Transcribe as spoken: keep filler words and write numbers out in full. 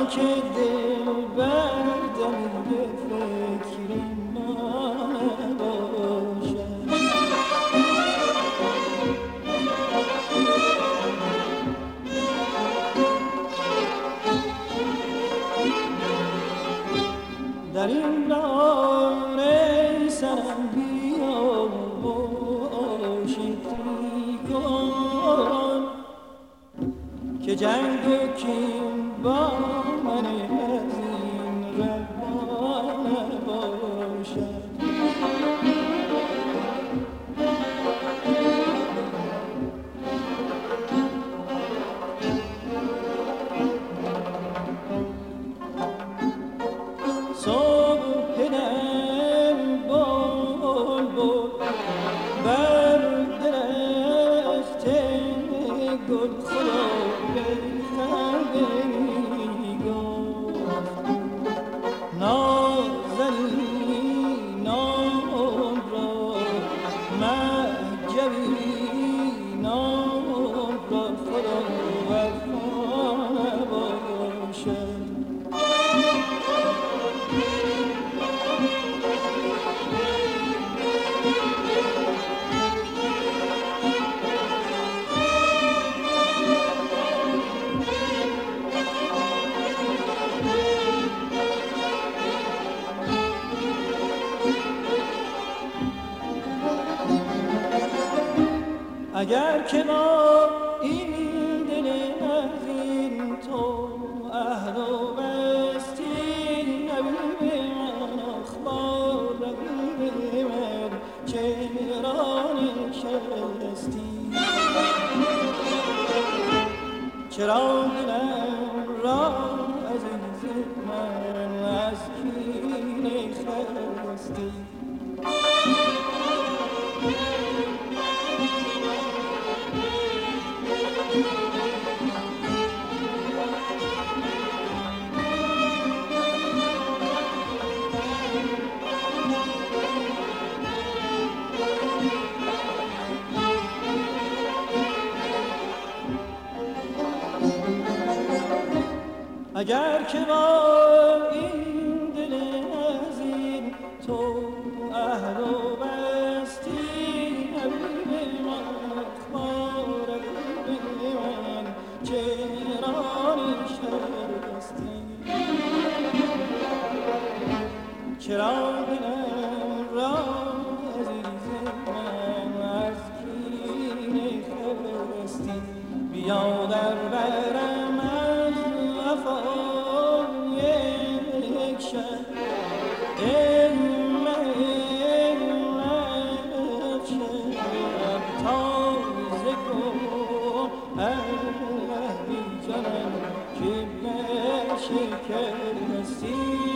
که دل بردم به فکر من باشد. در این راه ای سرم بیا باشیدی کن که جنگ و کین با من از این روان باشد. صبح دم بلبل بر درخت گل خدا بخندی گفت نازنینان را مهجوینان را خدا وفا باشد. اگر که با این دل عظیم تو اهل و بستی نبی من اخبار رقیب من چرا نشستی، چرا دلم را عزیز من از کینه خستی. اگر که با این دل عظیم تو اهل و بستی نبی من اخبار رقیب من چرا نشستی، چرا دلم را عزیز من از کینه خستی. بیا در برم از وفا یک شب ای مهر شب تازه کن ای جانم که بشکستی.